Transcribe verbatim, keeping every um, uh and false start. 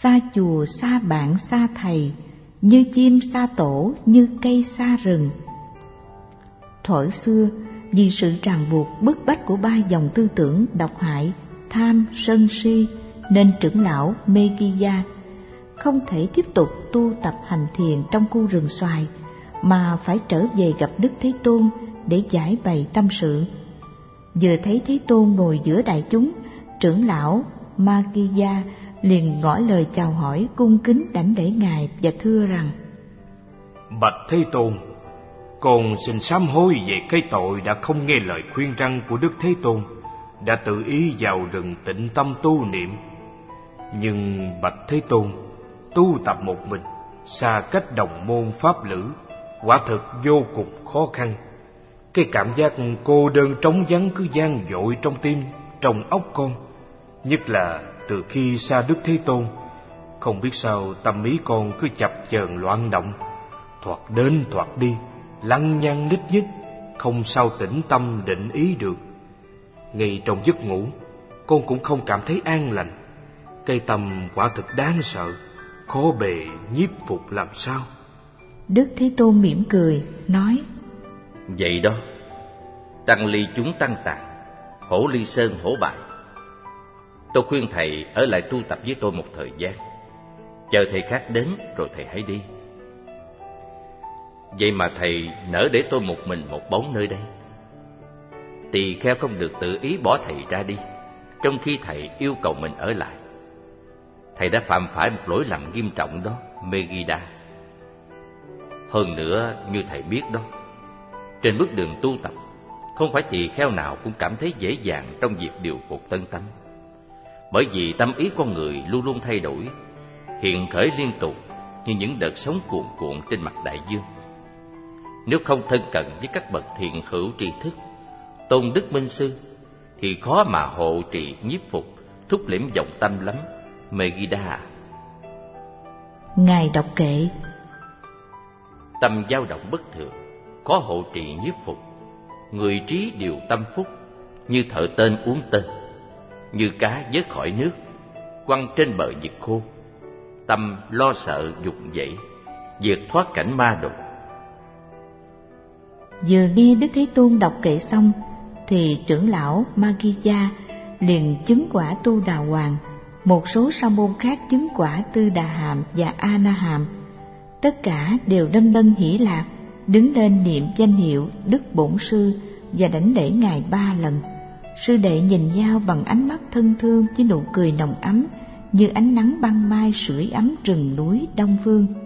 xa chùa xa bạn xa thầy, như chim xa tổ, như cây xa rừng. Thuở xưa, vì sự ràng buộc bức bách của ba dòng tư tưởng độc hại, tham, sân si, nên trưởng lão Megiddo không thể tiếp tục tu tập hành thiền trong khu rừng xoài, mà phải trở về gặp Đức Thế Tôn để giải bày tâm sự. Vừa thấy Thế Tôn ngồi giữa đại chúng, trưởng lão Megiddo liền ngỏ lời chào hỏi cung kính đảnh lễ ngài và thưa rằng: Bạch Thế Tôn, con xin sám hối về cái tội đã không nghe lời khuyên răn của Đức Thế Tôn, đã tự ý vào rừng tịnh tâm tu niệm. Nhưng bạch Thế Tôn, tu tập một mình, xa cách đồng môn pháp lữ, quả thực vô cùng khó khăn. Cái cảm giác cô đơn trống vắng cứ vang dội trong tim, trong óc con. Nhất là từ khi xa Đức Thế Tôn, không biết sao tâm ý con cứ chập chờn loạn động, thoạt đến thoạt đi, lăng nhăng lít nhít, không sao tĩnh tâm định ý được. Ngay trong giấc ngủ, con cũng không cảm thấy an lành. Cây tâm quả thực đáng sợ, khó bề nhiếp phục làm sao. Đức Thế Tôn mỉm cười, nói: Vậy đó, tăng ly chúng tăng tàn, hổ ly sơn hổ bại. Tôi khuyên thầy ở lại tu tập với tôi một thời gian, chờ thầy khác đến rồi thầy hãy đi. Vậy mà thầy nỡ để tôi một mình một bóng nơi đây. Tỳ kheo không được tự ý bỏ thầy ra đi, trong khi thầy yêu cầu mình ở lại. Thầy đã phạm phải một lỗi lầm nghiêm trọng đó, Megiddo. Hơn nữa, như thầy biết đó, trên bước đường tu tập, không phải tỳ kheo nào cũng cảm thấy dễ dàng trong việc điều phục tân tâm. Bởi vì tâm ý con người luôn luôn thay đổi, hiện khởi liên tục như những đợt sóng cuồn cuộn trên mặt đại dương. Nếu không thân cận với các bậc thiện hữu tri thức, tôn đức minh sư, thì khó mà hộ trì nhiếp phục, thúc liễm vọng tâm lắm, Megiddo. Ngài đọc kệ: Tâm dao động bất thường, khó hộ trì nhiếp phục. Người trí điều tâm phúc, như thợ tên uống tên, như cá vớt khỏi nước, quăng trên bờ vực khô. Tâm lo sợ dục dậy, vượt thoát cảnh ma độc. Vừa nghe Đức Thế Tôn đọc kệ xong, thì trưởng lão Megiddo liền chứng quả tu đà hoàng. Một số sa môn khác chứng quả tư đà hàm và a na hàm. Tất cả đều đân đân hỷ lạc, đứng lên niệm danh hiệu Đức Bổn Sư và đảnh lễ ngài ba lần. Sư đệ nhìn nhau bằng ánh mắt thân thương với nụ cười nồng ấm, như ánh nắng ban mai sưởi ấm rừng núi Đông Phương.